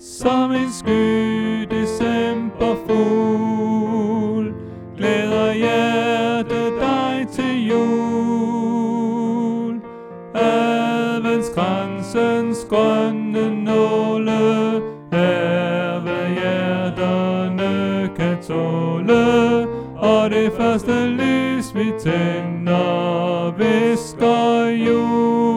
Som en sky decemberfugl glæder hjertet dig til jul. Adventskransens grønne nåle er hvad hjerterne kan tåle, og det første lys vi tænder visker jul.